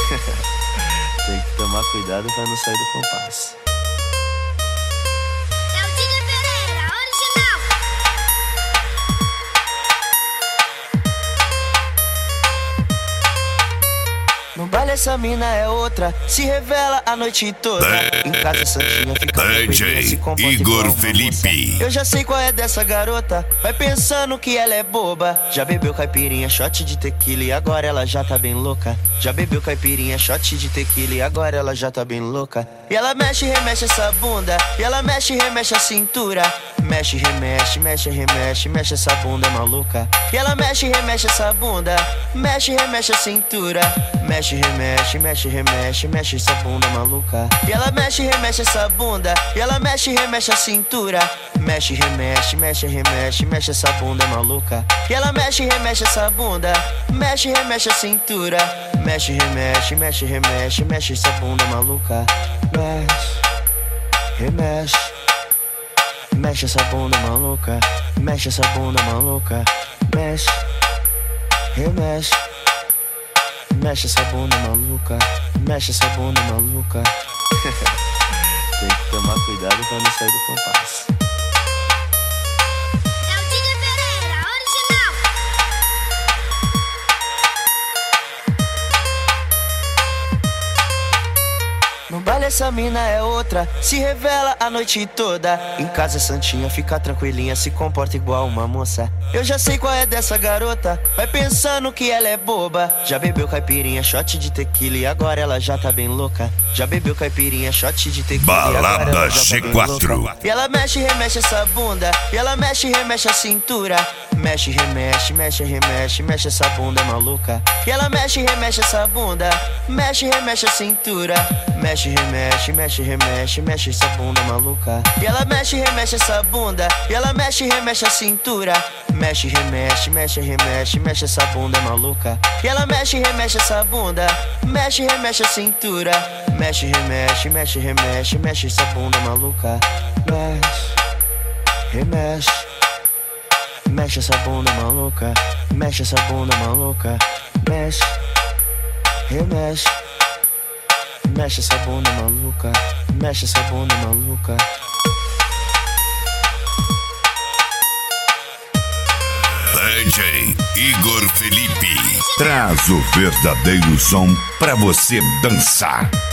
Tem que tomar cuidado pra não sair do compasso. É o DJ Pereira, original. No baile essa mina é outra, se revela a noite toda. Em casa santinha fica DJ se comporta Igor igual uma Felipe. moça. Eu já sei qual é dessa garota, vai pensando que ela é boba. Já bebeu caipirinha, shot de tequila e agora ela já tá bem louca. Já bebeu caipirinha, shot de tequila e agora ela já tá bem louca. E ela mexe, remexe essa bunda, e ela mexe, remexe a cintura. Mexe, remexe, mexe, remexe, mexe essa bunda maluca. E ela mexe, remexe essa bunda, mexe, remexe a cintura. Mexe, remexe, mexe, remexe, mexe essa bunda maluca. E ela mexe, remexe essa bunda, e ela mexe, remexe a cintura. Mexe, remexe, mexe, remexe, mexe essa bunda maluca. E ela mexe, remexe essa bunda, mexe, remexe a cintura. Mexe, remexe, mexe, remexe, mexe essa bunda maluca. Mexe, remexe, mexe essa bunda maluca. Mexe essa bunda maluca. Mexe, remexe, mexe essa bunda maluca. Mexe essa bunda maluca. Tem que tomar cuidado pra não sair do compasso. É o DJ Pereira, original. No baile essa mina é outra, se revela a noite toda. Em casa santinha fica tranquilinha, se comporta igual uma moça. Eu já sei qual é dessa garota, vai pensando que ela é boba. Já bebeu caipirinha, shot de tequila e agora ela já tá bem louca. Já bebeu caipirinha, shot de tequila e agora Balada ela já tá bem G4. louca. E ela mexe, remexe essa bunda, e ela mexe, remexe a cintura. Mexe, remexe, mexe, remexe, mexe essa bunda maluca. E ela mexe, remexe essa bunda, mexe, remexe a cintura. Mexe, remexe, mexe, remexe, mexe essa bunda maluca. E ela mexe, remexe essa bunda, e ela mexe, remexe a cintura. Mexe, remexe, mexe, remexe, mexe essa bunda maluca. E ela mexe, remexe essa bunda, mexe, remexe a cintura. Mexe, remexe, mexe, remexe, mexe essa bunda maluca. Mexe, remexe, mexe essa bunda maluca. Mexe essa bunda maluca. Mexe, remexe, mexe essa bunda maluca. Mexe essa bunda maluca. DJ Igor Felipe traz o verdadeiro som pra você dançar.